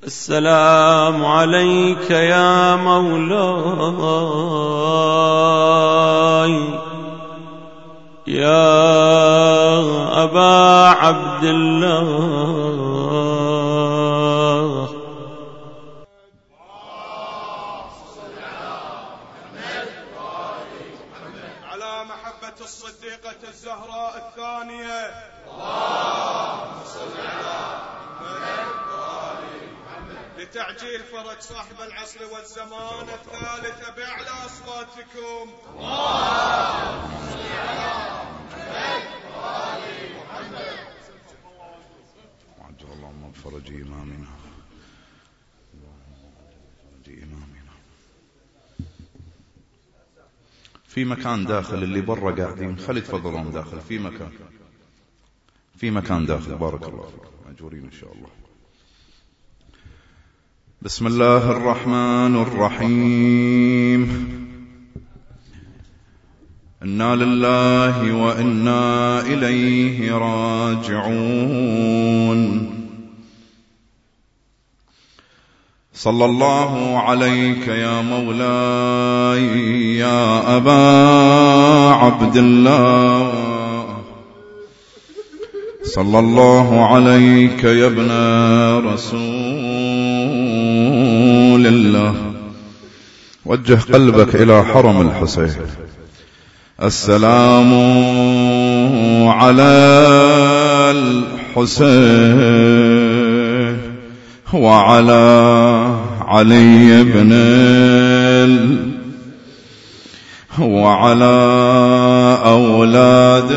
السلام عليك يا مولاي يا أبا عبد الله. على محبة الصديقة الزهراء الثانية لتعجيل فرج صاحب العصر والزمان الثالث بأعلى أصواتكم. وعجل اللهم فرج إمامنا في مكان داخل، اللي برا قاعدين خلي تفضلون داخل في مكان داخل. بارك الله فيكم، مأجورين إن شاء الله. بسم الله الرحمن الرحيم. إنا لله وإنا إليه راجعون. صلى الله عليك يا مولاي يا أبا عبد الله. صلى الله عليك يا ابن رسول الله. وجه قلبك إلى حرم الحسين. السلام على الحسين وعلى علي بن وعلى أولاد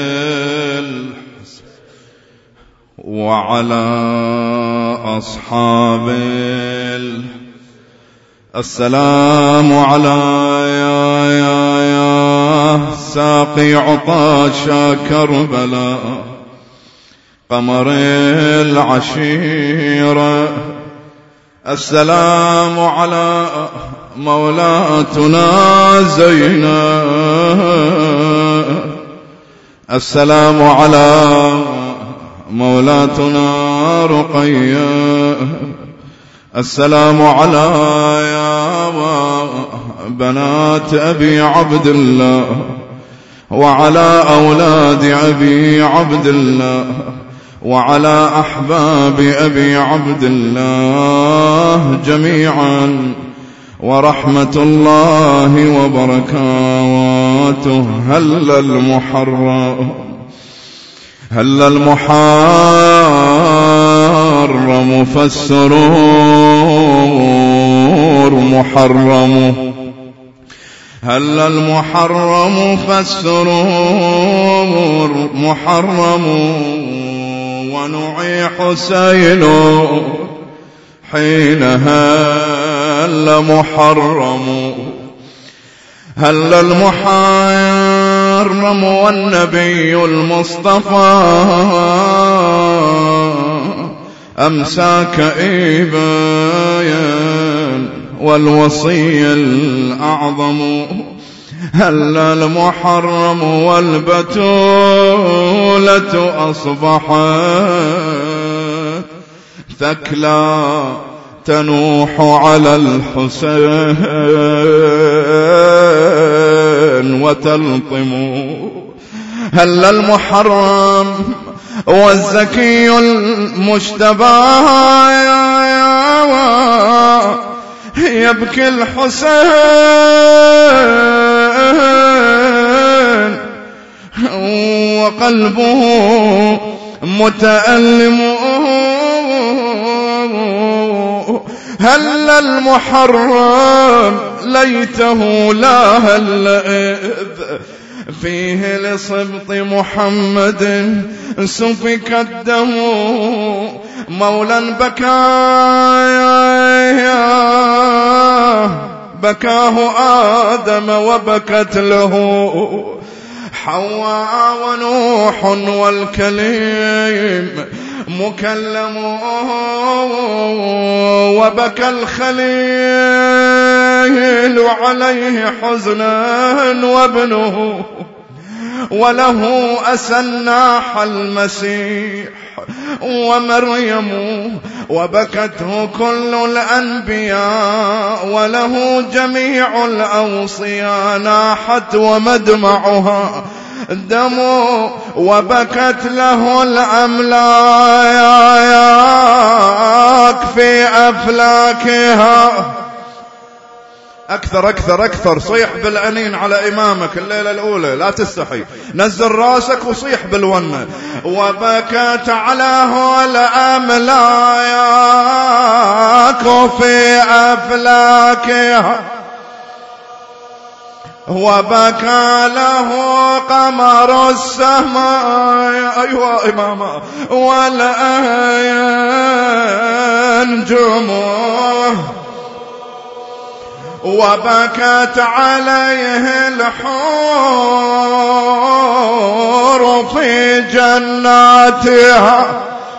وعلى أصحاب. السلام على يا ساقي عطاشا كربلاء قمر العشيرة. السلام على مولاتنا زينب. السلام على مولاتنا رقية. السلام على يا بنات أبي عبد الله وعلى أولاد أبي عبد الله وعلى أحباب أبي عبد الله جميعا، ورحمة الله وبركاته. هل المحرم فالسرور محرم. هل المحرم فالسرور محرم. ونعي حسين حين هل محرم. هل المحرم والنبي المصطفى أمساك إيبايا والوصي الأعظم. هل المحرم والبتولة أصبحت ثكلى تنوح على الحسين وتلطم. هل المحرم والزكي المجتبى يبكي الحسين وقلبه متألم. هل المحرم ليته لا هل إذ فيه لصبط محمد سفك الدم. مولا بكاه آدم وبكت له حواء ونوح والكليم مكلم. وبكى الخليل عليه حزنا وله أسناح المسيح ومريم وبكته كل الأنبياء وله جميع الأوصياء ناحت ومدمعها دم وبكت له الأملاك في أفلاكها. أكثر أكثر أكثر، صيح بالأنين على إمامك الليلة الأولى، لا تستحي، نزل راسك وصيح بالونة. وبكت عليه الأملاك في أفلاكها وبكى له قمر السماء أيوة إماما والأنجم وبكت عليه الحور في جناتها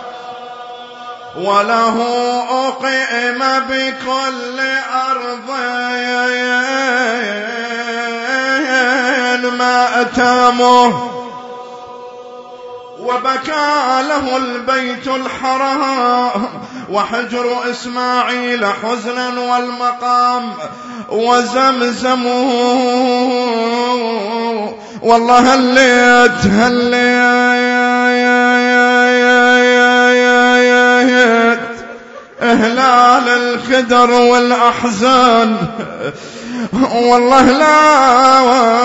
وله أقيم بكل أرض مأتمه وبكى له البيت الحرام وحجر إسماعيل حزنا والمقام وزمزم والله هليت إهلال الخدر والأحزان والله لا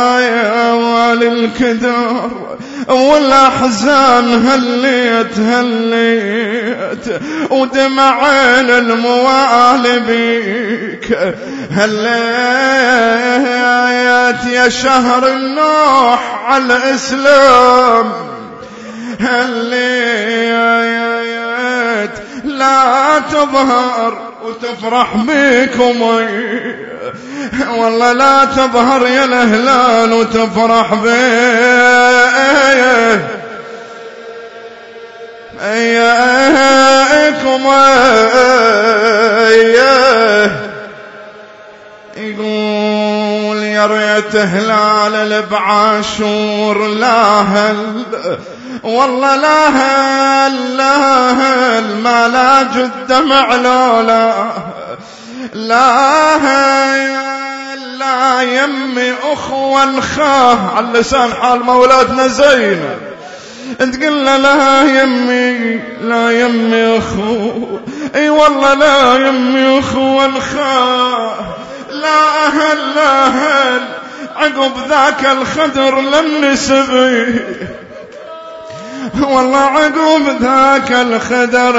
والكدر والأحزان هليت ودمعين الموالي بيك هليت يا شهر النوح على الإسلام هليت لا تظهر وتفرح بيكم والله لا تظهر يا الهلال وتفرح بيكم يقول يا ريت هلال بعاشور لا هل والله لا هل ما لا جد معلولا لا يمي أخوة خاه على لسان حال مولاتنا زينب تقول لا يمي أخو اي والله لا يمي أخوة خاه لا أهل عقب ذاك الخدر لم نسبي والله عقب ذاك الخدر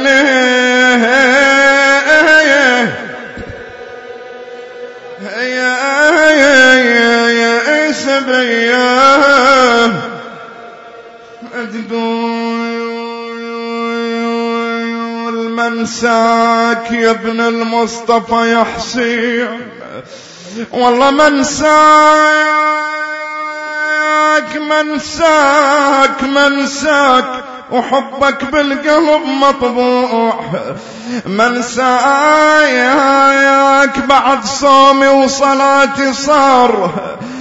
يا سبيا تقول منساك يا ابن المصطفى يا حسين والله منساك وحبك بالقلب مطبوع منساك بعد صومي وصلاتي صار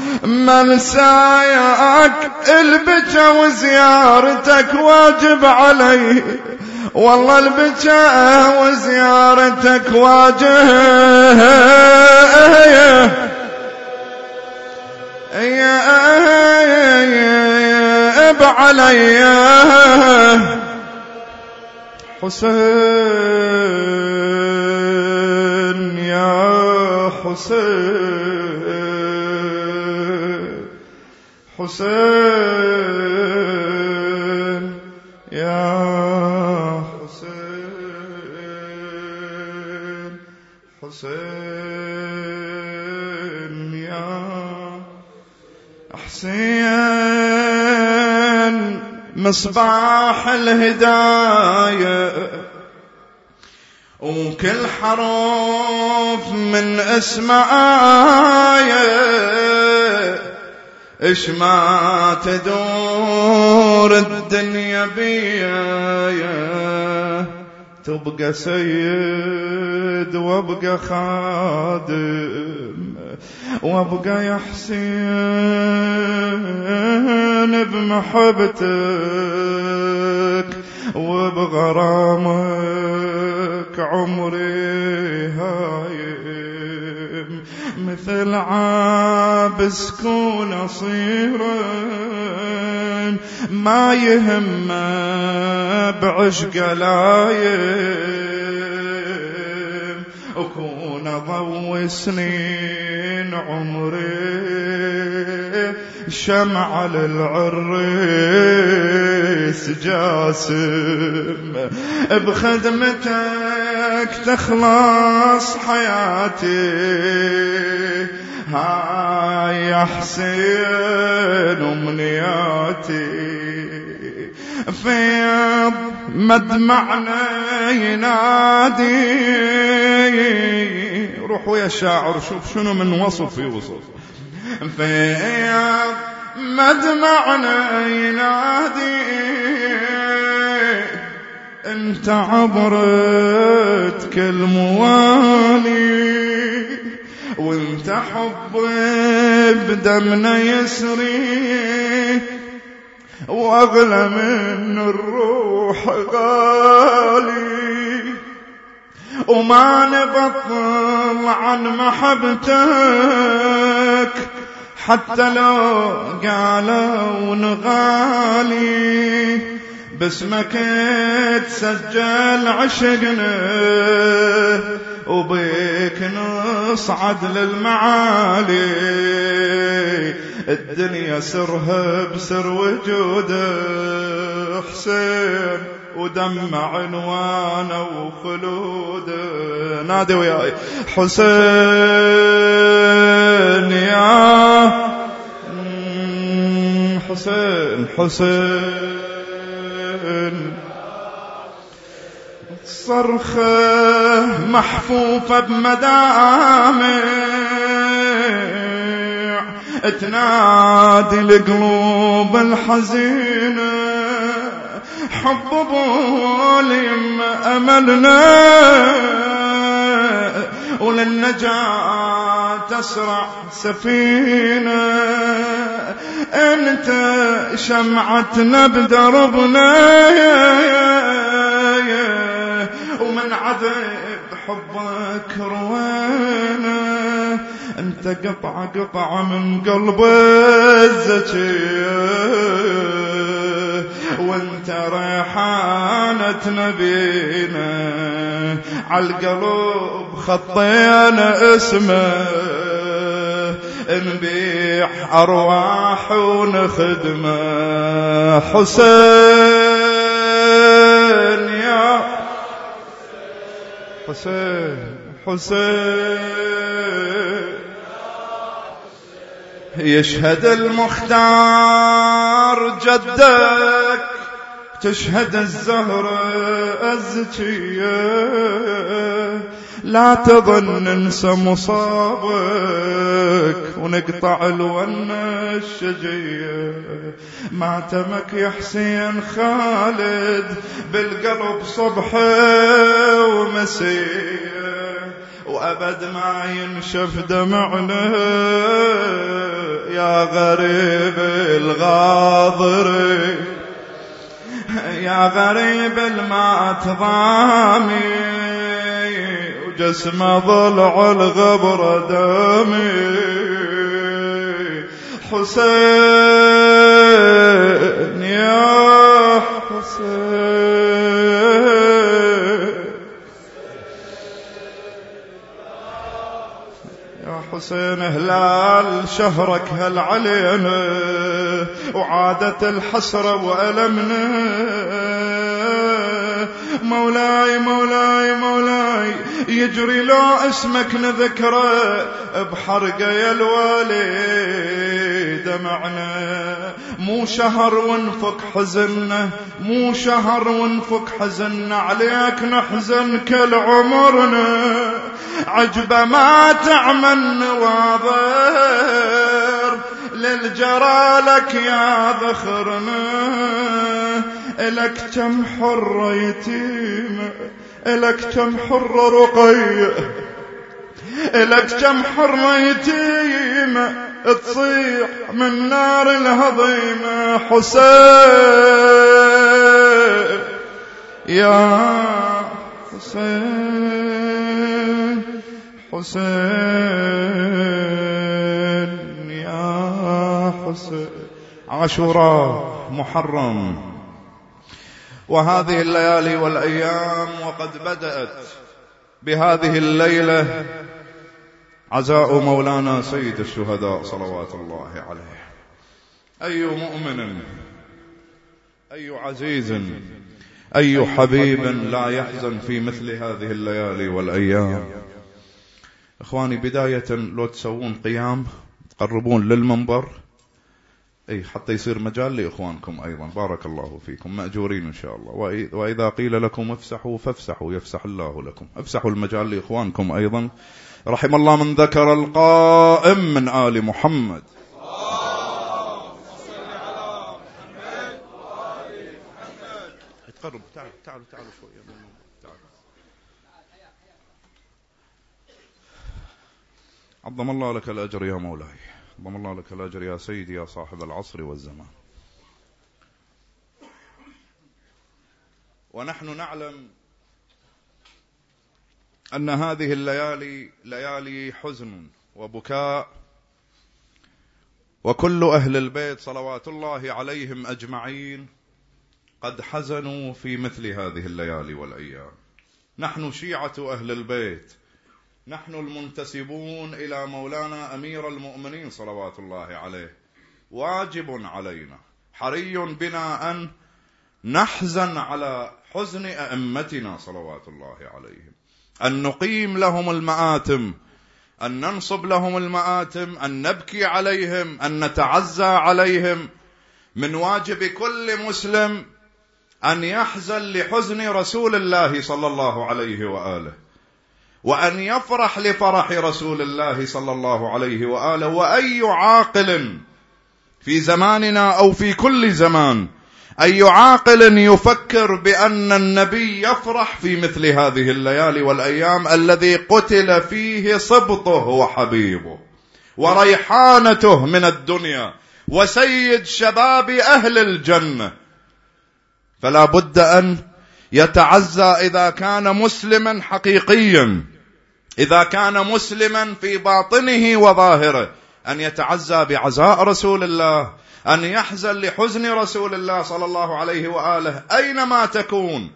منساك البكا وزيارتك واجب علي والله البكا وزيارتك واجب علي حسين يا حسين يا حسين يا حسين مصباح الهداية وكل حرف من اسمه آية إش ما تدور الدنيا بيا تبقى سيد وابقى خادم وابقى يا حسين بمحبتك وبغرامك عمري هايم، مثل عابس كون أصيرا ما يهم بعشق لايم، وكون ضوء سنين عمري شمعة للعريس جاسم، بخدمتك تخلص حياتي هاي يا حسين أمنياتي، فيض مدمعنا ينادي، روح ويا الشاعر شوف شنو من وصف يوصف، فيض مدمعنا ينادي انت عبرت كل موالي، وانت حب بدمنا يسري، واغلى من الروح غالي، وما نبطل عن محبتك حتى لو قالوا نغالي، باسمك تسجل عشقنا وبيك نصعد للمعالي، الدنيا سرها بسر وجوده حسين، ودمع عنوانه وخلوده، نادي وياي حسين يا حسين حسين، صرخة محفوفة بمدامع تنادي القلوب الحزينة، حب بوليم أملنا وللنجاة تسرع سفينة، أنت شمعتنا بدربنا ومن عذب حبك روينا، أنت قطعة قطعة من قلب الزكية، وانت ريحانة نبينا، عالقلب خطينا اسمه، نبيع أرواح ونخدمه، حسين يا حسين حسين، يشهد المختار جدك، تشهد الزهرة الزكية، لا تظن ننسى مصابك ونقطع الونة الشجية، ماتمك يا حسين خالد بالقلب صبحه ومسيه، وأبد ما ينشف دمعنا يا غريب الغاضر، يا غريب الماء تضامي، وجسم ضلع الغبر دامي، حسين يا حسين يا حسين، هلال شهرك هل علينا وعادت الحسرة وألمنا، مولاي مولاي مولاي يجري لو اسمك نذكره بحرقه يا الوالي دمعنا، مو شهر ونفك حزننا، مو شهر ونفك حزننا، عليك نحزن كل عمرنا، عجبه ما تعمل نواظر للجرى لك يا ذخرنا، إلك كم حرة يتيمة، إلك كم حرة رقية، لك كم حرة يتيمة تصيح من نار الهضيمة. حسين يا حسين، حسين يا حسين. عاشوراء محرم، وهذه الليالي والأيام وقد بدأت بهذه الليلة عزاء مولانا سيد الشهداء صلوات الله عليه. أي مؤمن، أي عزيز، أي حبيب لا يحزن في مثل هذه الليالي والأيام. إخواني، بداية لو تسوون قيام تقربون للمنبر حتى يصير مجال لإخوانكم أيضا. بارك الله فيكم، مأجورين إن شاء الله. وإذا قيل لكم افسحوا فافسحوا يفسح الله لكم. افسحوا المجال لإخوانكم أيضا. رحم الله من ذكر القائم من آل محمد. تقرب، تعالوا شوية. عظم الله لك الأجر يا مولاي، عظم الله لك الأجر يا سيدي يا صاحب العصر والزمان. ونحن نعلم أن هذه الليالي ليالي حزن وبكاء، وكل أهل البيت صلوات الله عليهم أجمعين قد حزنوا في مثل هذه الليالي والأيام. نحن شيعة أهل البيت، نحن المنتسبون إلى مولانا أمير المؤمنين صلوات الله عليه. واجب علينا، حري بنا أن نحزن على حزن أئمتنا صلوات الله عليهم، أن نقيم لهم المآتم، أن ننصب لهم المآتم، أن نبكي عليهم، أن نتعزى عليهم. من واجب كل مسلم أن يحزن لحزن رسول الله صلى الله عليه وآله، وأن يفرح لفرح رسول الله صلى الله عليه وآله. وأي عاقل في زماننا أو في كل زمان، أي عاقل يفكر بأن النبي يفرح في مثل هذه الليالي والأيام الذي قتل فيه صبطه وحبيبه وريحانته من الدنيا وسيد شباب أهل الجنة، فلا بد أن يتعزى إذا كان مسلما حقيقيا، إذا كان مسلما في باطنه وظاهره، أن يتعزى بعزاء رسول الله، أن يحزن لحزن رسول الله صلى الله عليه وآله أينما تكون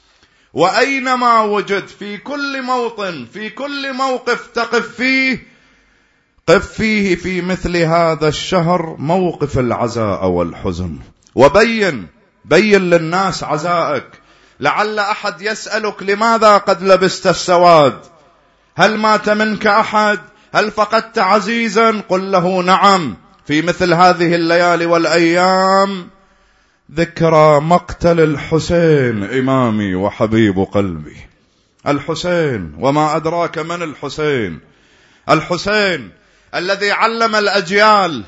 وأينما وجد، في كل موطن، في كل موقف تقف فيه، قف فيه في مثل هذا الشهر موقف العزاء والحزن، وبين للناس عزائك. لعل أحد يسألك لماذا قد لبست السواد؟ هل مات منك أحد؟ هل فقدت عزيزا؟ قل له نعم، في مثل هذه الليالي والأيام ذكرى مقتل الحسين إمامي وحبيب قلبي. الحسين، وما أدراك من الحسين؟ الحسين الذي علم الأجيال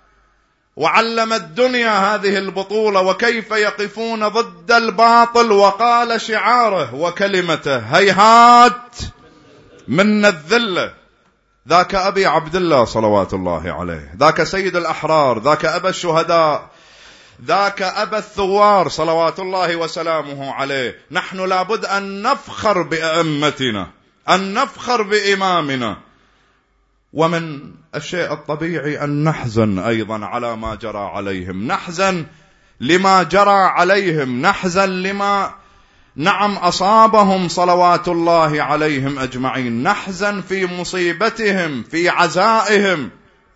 وعلم الدنيا هذه البطولة، وكيف يقفون ضد الباطل، وقال شعاره وكلمته: هيهات من الذلة. ذاك أبي عبد الله صلوات الله عليه، ذاك سيد الأحرار، ذاك أبا الشهداء، ذاك أبا الثوار صلوات الله وسلامه عليه. نحن لابد أن نفخر بأئمتنا، أن نفخر بإمامنا، ومن الشيء الطبيعي أن نحزن أيضا على ما جرى عليهم، نحزن لما جرى عليهم، نحزن لما أصابهم صلوات الله عليهم أجمعين، نحزن في مصيبتهم، في عزائهم،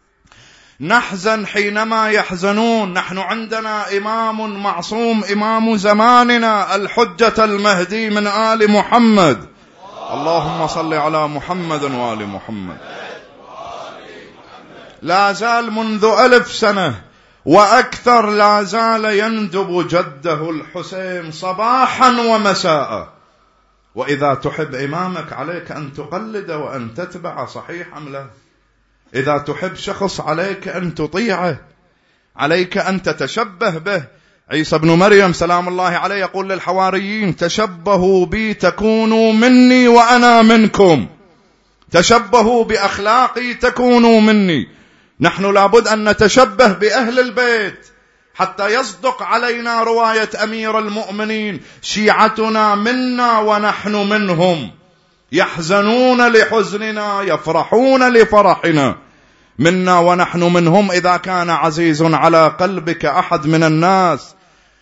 نحزن حينما يحزنون. نحن عندنا إمام معصوم، إمام زماننا، الحجة المهدي من آل محمد. اللهم صل على محمد وآل محمد. لا زال منذ 1000 سنة وأكثر لا زال يندب جده الحسين صباحا ومساء. وإذا تحب إمامك عليك أن تقلد وأن تتبع، صحيح أم لا؟ إذا تحب شخص عليك أن تطيعه، عليك أن تتشبه به. عيسى بن مريم سلام الله عليه يقول للحواريين: تشبهوا بي تكونوا مني وأنا منكم. تشبهوا بأخلاقي تكونوا مني. نحن لابد أن نتشبه بأهل البيت حتى يصدق علينا رواية أمير المؤمنين: شيعتنا منا ونحن منهم، يحزنون لحزننا يفرحون لفرحنا، منا ونحن منهم. إذا كان عزيز على قلبك أحد من الناس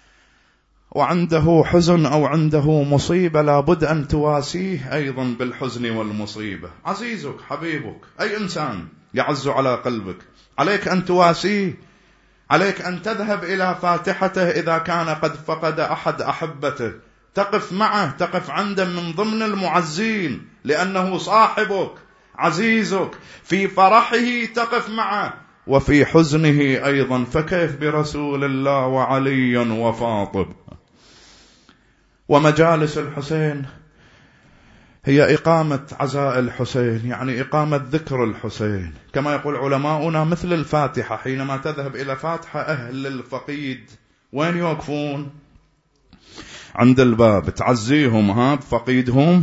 وعنده حزن أو عنده مصيبة، لابد أن تواسيه أيضا بالحزن والمصيبة. عزيزك حبيبك أي إنسان يعز على قلبك، عليك أن تواسيه، عليك أن تذهب إلى فاتحته إذا كان قد فقد أحد أحبته، تقف معه، تقف عنده من ضمن المعزين، لأنه صاحبك عزيزك. في فرحه تقف معه وفي حزنه أيضا، فكيف برسول الله وعلي وفاطمة؟ ومجالس الحسين هي إقامة عزاء الحسين، يعني إقامة ذكر الحسين، كما يقول علماؤنا مثل الفاتحة. حينما تذهب إلى فاتحة أهل الفقيد وين يوقفون؟ عند الباب، تعزيهم بفقيدهم.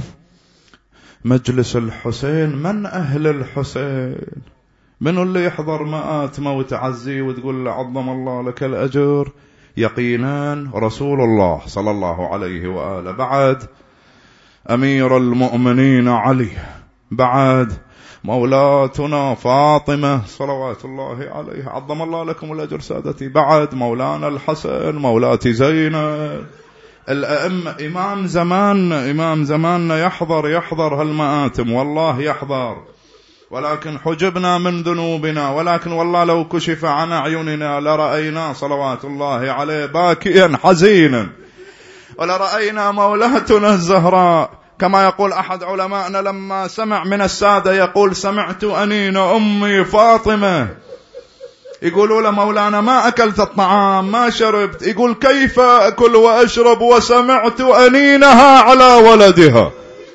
مجلس الحسين من أهل الحسين؟ من اللي يحضر مآتمه وتعزيه وتقول له عظم الله لك الأجر؟ يقينا رسول الله صلى الله عليه وآله، بعد أمير المؤمنين علي، بعد مولاتنا فاطمة صلوات الله عليها عظم الله لكم الأجر سادتي، بعد مولانا الحسن، مولاتي زينب. الأئمة، إمام زماننا يحضر هالمآتم، والله يحضر، ولكن حجبنا من ذنوبنا، ولكن والله لو كشف عن أعيننا لرأينا صلوات الله عليه باكيا حزينا، ولرأينا مولاتنا الزهراء. كما يقول أحد علمائنا لما سمع من السادة يقول: سمعت أنين أمي فاطمة. يقولوا له: مولانا ما أكلت الطعام، ما شربت. يقول: كيف أكل وأشرب وسمعت أنينها على ولدها؟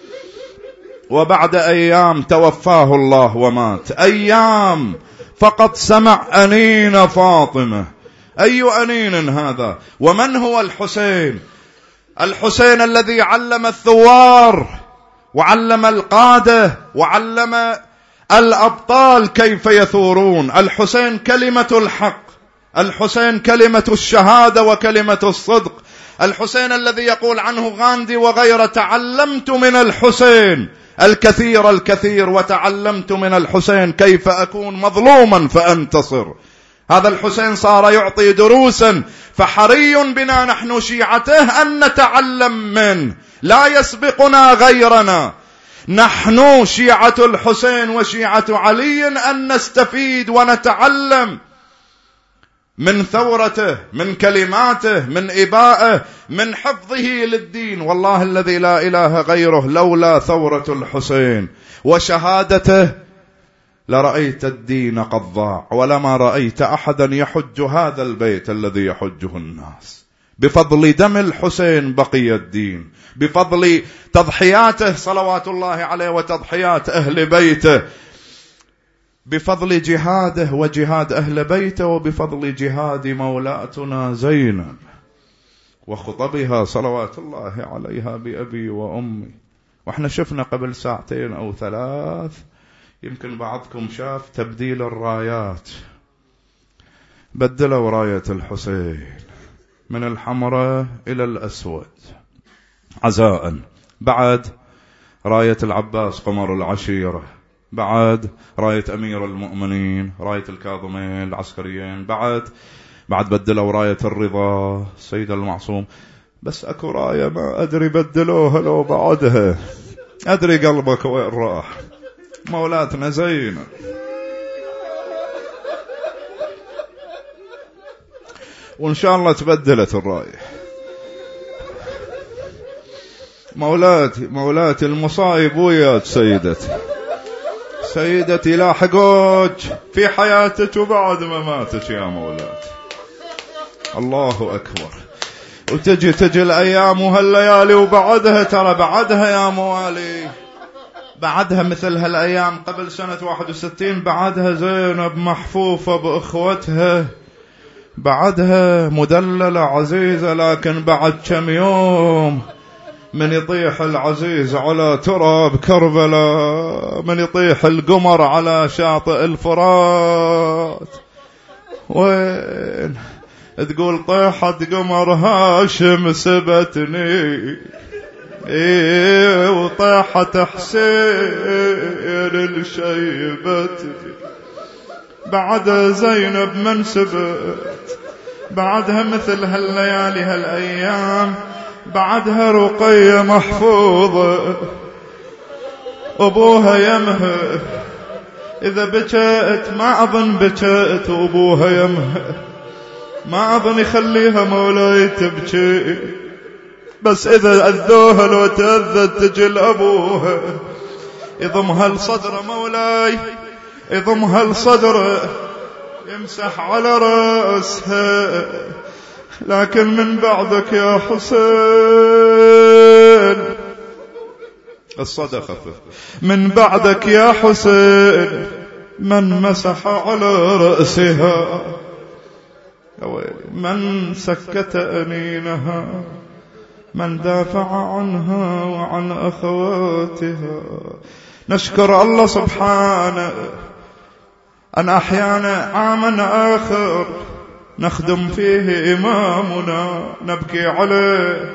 وبعد أيام توفاه الله ومات، أيام فقط سمع أنين فاطمة. أي أنين هذا؟ ومن هو الحسين؟ الحسين الذي علم الثوار وعلم القادة وعلم الأبطال كيف يثورون. الحسين كلمة الحق، الحسين كلمة الشهادة وكلمة الصدق. الحسين الذي يقول عنه غاندي وغيره: تعلمت من الحسين الكثير وتعلمت من الحسين كيف أكون مظلوما فأنتصر. هذا الحسين صار يعطي دروسا، فحري بنا نحن شيعته أن نتعلم منه، لا يسبقنا غيرنا. نحن شيعة الحسين وشيعة علي أن نستفيد ونتعلم من ثورته، من كلماته، من إبائه، من حفظه للدين. والله الذي لا إله غيره، لولا ثورة الحسين وشهادته لرأيت الدين قد ضاع، ولما رأيت أحدا يحج هذا البيت الذي يحجه الناس. بفضل دم الحسين بقي الدين، بفضل تضحياته صلوات الله عليه وتضحيات أهل بيته، بفضل جهاده وجهاد أهل بيته، وبفضل جهاد مولاتنا زينب وخطبها صلوات الله عليها بأبي وأمي. وإحنا شفنا قبل ساعتين أو ثلاث، يمكن بعضكم شاف تبديل الرايات، بدلوا راية الحسين من الحمراء إلى الأسود عزاء، بعد راية العباس قمر العشيرة، بعد راية أمير المؤمنين، راية الكاظمين العسكريين، بعد بدلوا راية الرضا السيد المعصوم. بس أكو راية ما أدري بدلوها لو بعدها، أدري قلبك وين راح، مولاتنا زينب. وإن شاء الله تبدلت الراية. مولاتي المصايب وياك سيدتي لاحقوك في حياتك وبعد ما ماتك يا مولاتي. الله أكبر. وتجي الأيام وهالليالي وبعدها، ترى بعدها يا موالي، بعدها مثل هالأيام قبل سنة 61، بعدها زينب محفوفة بأخوتها، بعدها مدللة عزيزة، لكن بعد كم يوم من يطيح العزيز على تراب كربلاء، من يطيح القمر على شاطئ الفرات. وين تقول طيحت قمر هاشم سبتني، وطيحت حسين الشيبتني، بعد زينب من سبت، بعدها مثل هالليالي هالأيام، بعدها رقية محفوظة أبوها يمها، إذا بكيت ما أظن بكيت وأبوها يمها، ما أظن يخليها مولاي تبكي، بس إذا أذوها لو تأذت تجي لأبوها يضمها لصدره مولاي، يضمها لصدره يمسح على رأسها. لكن من بعدك يا حسين الصدى خفف، من بعدك يا حسين من مسح على رأسها، من سكت أنينها، من دافع عنها وعن أخواتها. نشكر الله سبحانه أن أحيانا عاما آخر نخدم فيه إمامنا، نبكي عليه،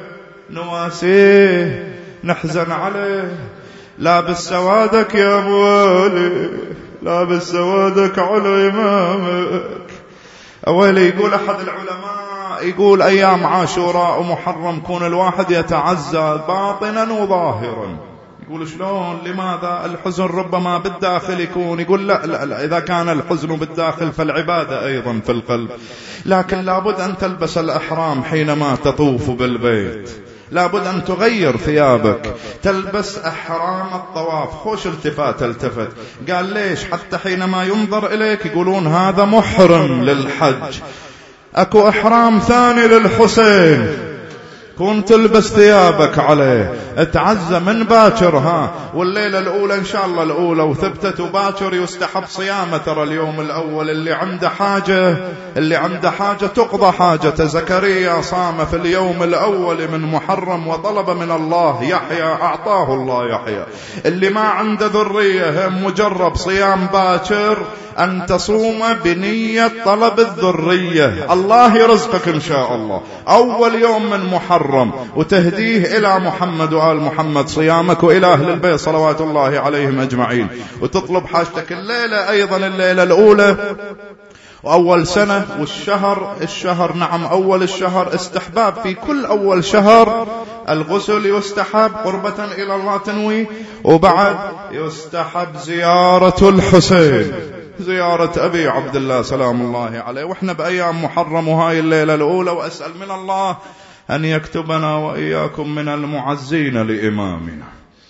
نواسيه، نحزن عليه. لابس سوادك يا أبو والي، لابس سوادك على إمامك. أولي يقول أحد العلماء، يقول أيام عاشوراء ومحرم كون الواحد يتعزى باطنا وظاهرا. يقول شلون؟ لماذا؟ الحزن ربما بالداخل يكون. يقول لا لا لا، إذا كان الحزن بالداخل فالعبادة أيضا في القلب. لكن لابد أن تلبس الأحرام حينما تطوف بالبيت، لابد أن تغير ثيابك، تلبس أحرام الطواف. خوش التفات التفت، قال ليش؟ حتى حينما ينظر إليك يقولون هذا محرم للحج. أكو أحرام ثاني للحسين، كون تلبس ثيابك عليه، اتعزى من باكر. والليلة الأولى إن شاء الله الأولى وثبتت باكر يستحب صيامة. ترى اليوم الأول اللي عنده حاجة، اللي عنده حاجة تقضى حاجة. زكريا صام في اليوم الأول من محرم وطلب من الله يحيى، أعطاه الله يحيى. اللي ما عنده ذرية مجرب صيام باكر أن تصوم بنية طلب الذرية، الله يرزقك إن شاء الله أول يوم من محرم، وتهديه إلى محمد وآل محمد صيامك وإلى أهل البيت صلوات الله عليهم أجمعين، وتطلب حاجتك. الليلة أيضا الليلة الأولى وأول سنة والشهر نعم أول الشهر استحباب في كل أول شهر الغسل يستحب قربة إلى الله تنوي، وبعد يستحب زيارة الحسين، زيارة أبي عبد الله سلام الله عليه. وإحنا بأيام محرم وهاي الليلة الأولى، وأسأل من الله أن يكتبنا وإياكم من المعزين لإمامنا.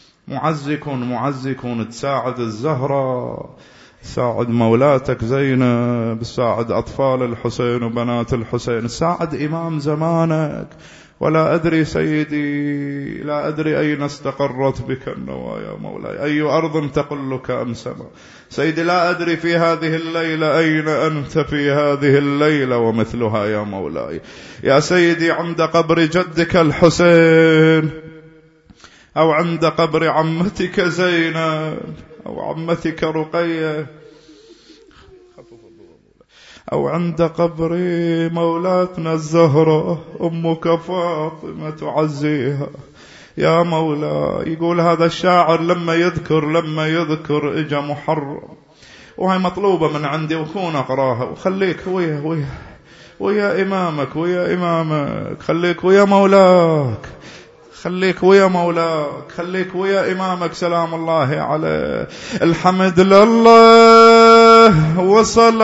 معزكون تساعد الزهرة، ساعد مولاتك زينب، ساعد أطفال الحسين وبنات الحسين، ساعد إمام زمانك. ولا أدري سيدي، لا أدري أين استقرت بك النوايا مولاي، أي أرض تقلك أم سما. سيدي لا أدري في هذه الليلة أين أنت في هذه الليلة ومثلها يا مولاي. يا سيدي عند قبر جدك الحسين، أو عند قبر عمتك زينب، أو عمتك رقية، أو عند قبر مولاتنا الزهرة أمك فاطمة تعزيها يا مولاي. يقول هذا الشاعر لما يذكر إجا محرم، وهي مطلوبة من عندي وكون أقراها، وخليك ويا إمامك خليك ويا مولاك، خليك ويا إمامك سلام الله عليه. الحمد لله وصل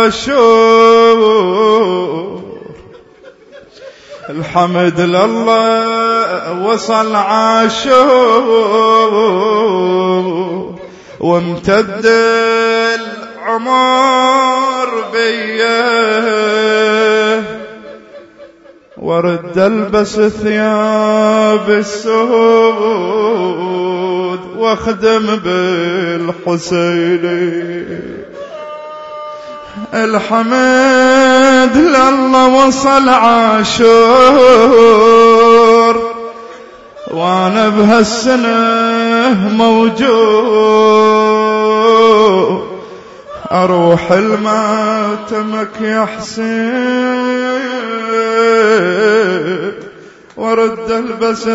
عاشور، الحمد لله وصل عاشور، وامتد العمر بيه، ورد البس ثياب السود، واخدم بالحسين. الحمد لله وصل عاشور، وانا بهالسنة موجود اروح الماتمك يا حسين ورد البس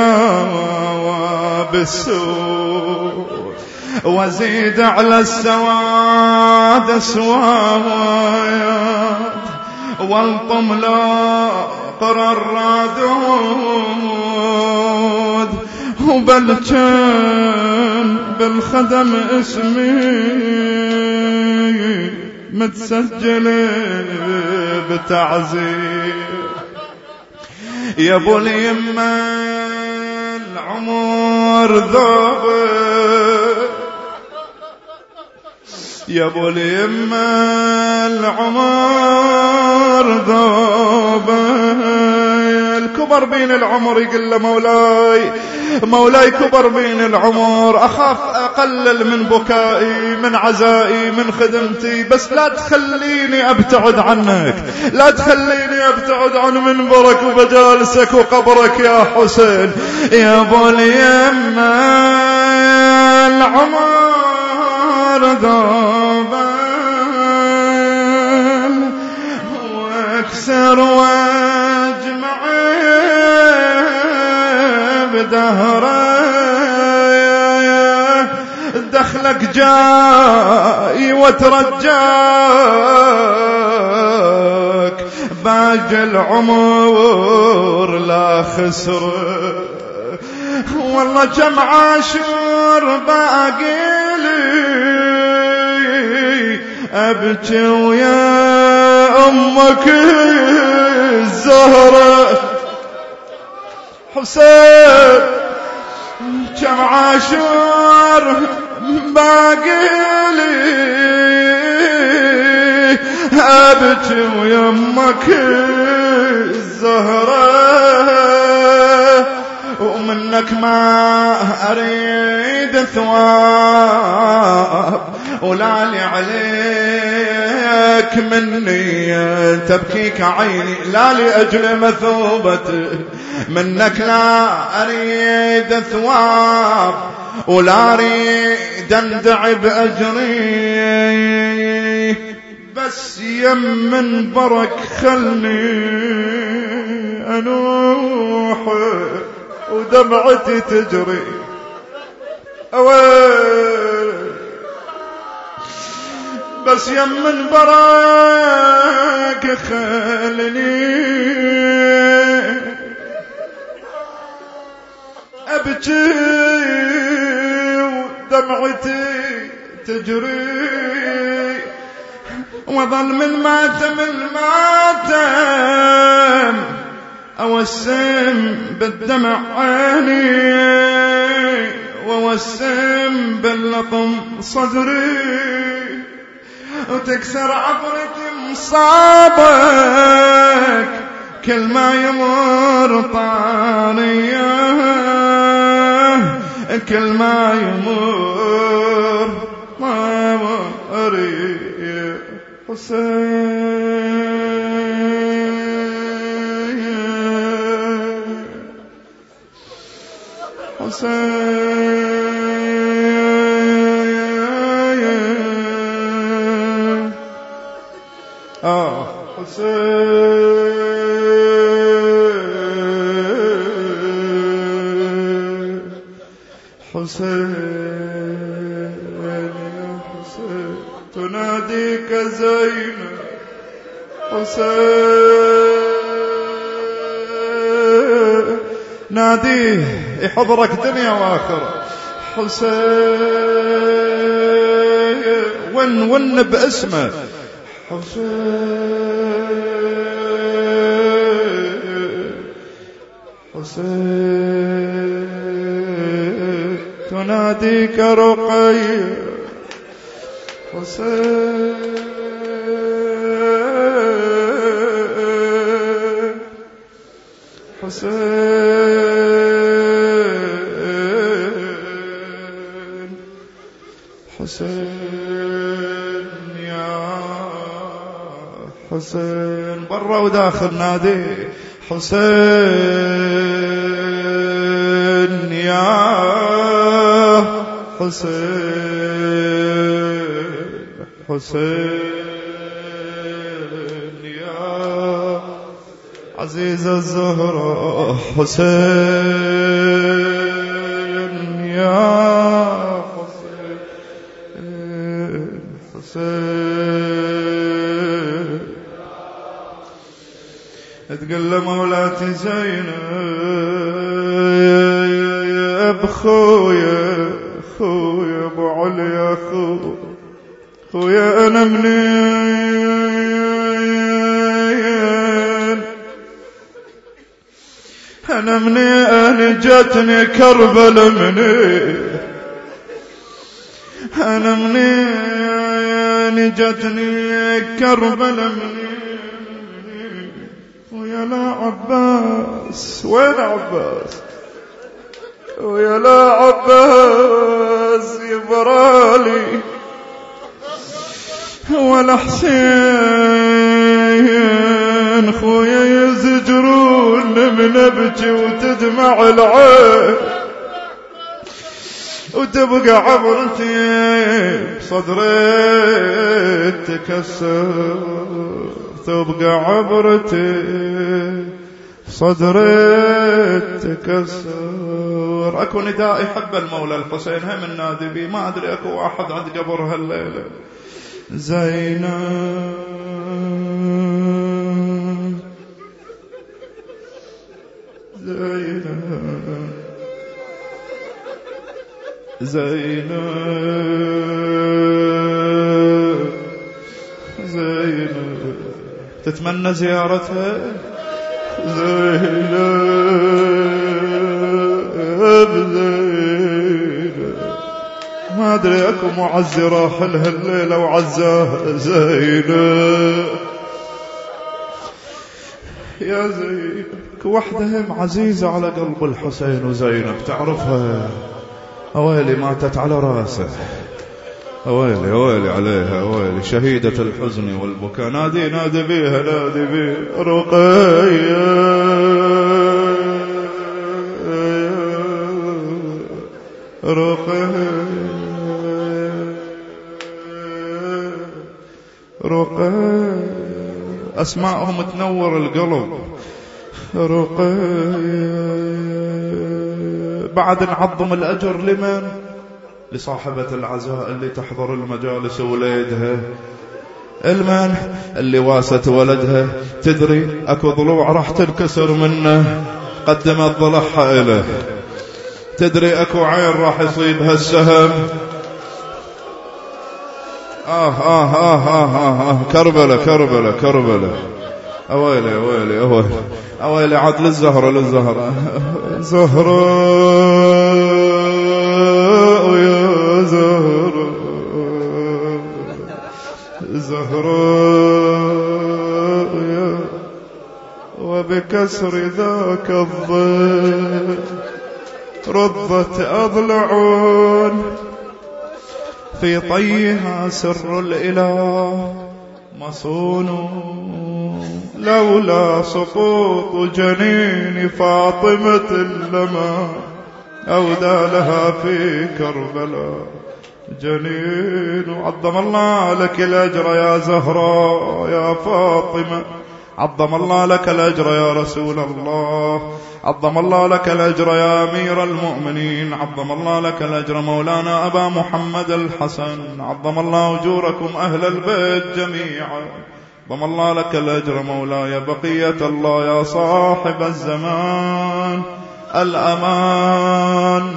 ثياب السود وزيد على السواد اسواد والطم لا قرى الرادود وبلجن بالخدم اسمي متسجل بتعزير يا ابو اليمه العمر ذوبه يا ابو اليمه العمر ذوبه الكبر بين العمر يقول له مولاي كبر بين العمر أخاف أقلل من بكائي من عزائي من خدمتي بس لا تخليني أبتعد عنك لا تخليني أبتعد عن منبرك ومجالسك وقبرك يا حسين يا أبو اليمة العمر ذوبان واكسر واجمع بدهره دخلك جاي وترجاك باقي العمر لا خسر والله كم عاشور باقي لي ابكي ويا امك الزهره حسين كم عاشور باقي لي ابكي ويمك الزهره ومنك ما اريد ثواب ولا لي عليك مني تبكيك عيني لا لأجل مثوبتي منك لا أريد ثواب ولا أريد أندع بأجري بس يم منبرك خلني أنوح ودمعتي تجري أويل بس يم منبرك خلني أبكي ودمعتي تجري وظل من ماتم الماتم أوسم بالدمع عيني ووسم باللطم صدري وتكسر عبرتي مصابك كل ما يمر طاريه كل ما يمر ما مري حسين حسين يا حسين تناديك زينب حسين ناديه يحضرك دنيا واخره حسين ون باسمه حسين تناديك رقية حسين حسين يا حسين برا وداخل نادي حسين حسين يا عزيز الزهراء حسين يا حسين تقول له مولاتي زينب خويا ابو علي خويا انا منين جاتني كربل انا منين جاتني كربل ويا لا عباس وين عباس ويا لا عباس يبرالي ولا حسين خويا يزجرون من ابكي وتدمع العين وتبقى عبرتي بصدري تكسر تبقى عبرتي صدري تكسر. اكو نداء يحب المولى الحسين هم النادي بي ما ادري اكو واحد عند قبر هالليله زينب زينب تتمنى زيارتها زينب ما أدري أكو معزي راح لها الليلة وعزاها زينب يا زينب وحدة هم عزيزة على قلب الحسين وزينب تعرفها أويلي ماتت على راسه أويلي عليها أويلي شهيدة الحزن والبكاء نادي بيها رقية أسماءهم تنور القلب بعد نعظم الأجر لمن؟ لصاحبة العزاء اللي تحضر المجالس وليدها المن اللي واست ولدها تدري أكو ضلوع راح تنكسر منه قدمت ضلعها إله تدري أكو عين راح يصيبها السهم كربلة أويلي عاد للزهرة يا زهراء يا وبكسر ذاك الضيق رضت أضلعون في طيها سر الإله مصون لولا سقوط جنين فاطمة لما أودى لها في كربلاء جنين. عظم الله لك الأجر يا زهراء يا فاطمة عظم الله لك الأجر يا رسول الله عظم الله لك الأجر يا أمير المؤمنين عظم الله لك الأجر مولانا أبا محمد الحسن عظم الله أجوركم أهل البيت جميعا عظم الله لك الأجر مولاي بقية الله يا صاحب الزمان الأمان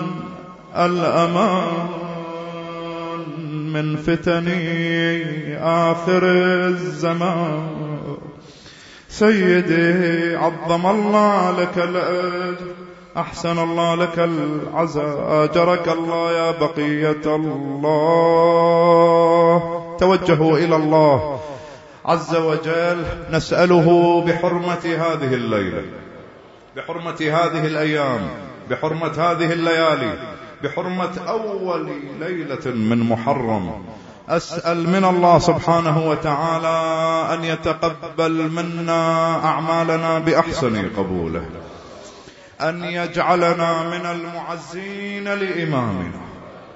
من فتن آخر الزمان سيدي عظم الله لك الأجر أحسن الله لك العزاء أجرك الله يا بقية الله. توجهوا إلى الله عز وجل نسأله بحرمة هذه الليلة بحرمة هذه الأيام بحرمة هذه الليالي بحرمة أول ليلة من محرم أسأل من الله سبحانه وتعالى أن يتقبل منا أعمالنا بأحسن قبوله أن يجعلنا من المعزين لإمامنا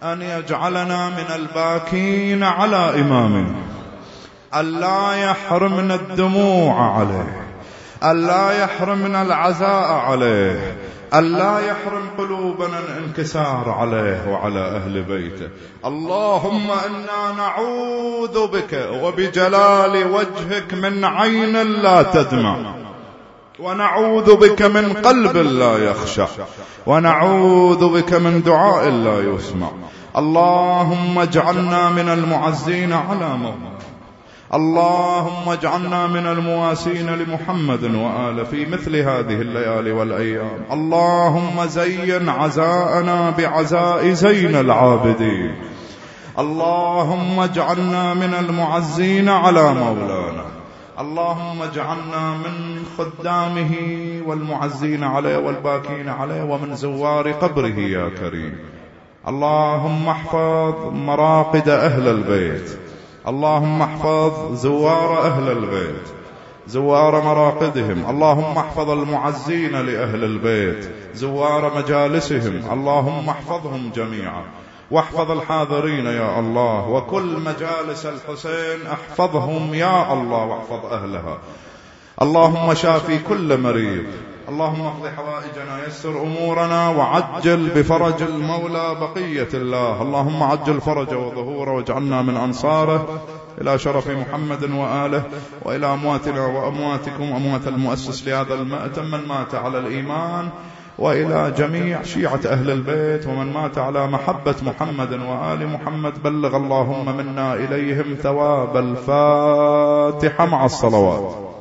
أن يجعلنا من الباكين على إمامنا، ألا يحرمنا الدموع عليه، ألا يحرمنا العزاء عليه، ألا يحرم قلوبنا الانكسار عليه وعلى أهل بيته. اللهم إنا نعوذ بك وبجلال وجهك من عين لا تدمع، ونعوذ بك من قلب لا يخشع، ونعوذ بك من دعاء لا يسمع. اللهم اجعلنا من المعزين على مولانا، اللهم اجعلنا من المواسين لمحمد وآله في مثل هذه الليالي والأيام. اللهم زين عزاءنا بعزاء زين العابدين. اللهم اجعلنا من المعزين على مولانا، اللهم اجعلنا من خدامه والمعزين عليه والباكين عليه ومن زوار قبره يا كريم. اللهم احفظ مراقد أهل البيت، اللهم احفظ زوار أهل البيت، زوار مراقدهم. اللهم احفظ المعزين لأهل البيت، زوار مجالسهم. اللهم احفظهم جميعا، واحفظ الحاضرين يا الله، وكل مجالس الحسين احفظهم يا الله، واحفظ أهلها. اللهم شافي كل مريض، اللهم اقض حوائجنا، يسر أمورنا، وعجل بفرج المولى بقية الله. اللهم عجل فرجه وظهوره، واجعلنا من أنصاره إلى شرف محمد وآله، وإلى أمواتنا وأمواتكم، أموات المؤسس لهذا المأتم من مات على الإيمان، وإلى جميع شيعة أهل البيت ومن مات على محبة محمد وآل محمد. بلغ اللهم منا إليهم ثواب الفاتحة مع الصلوات.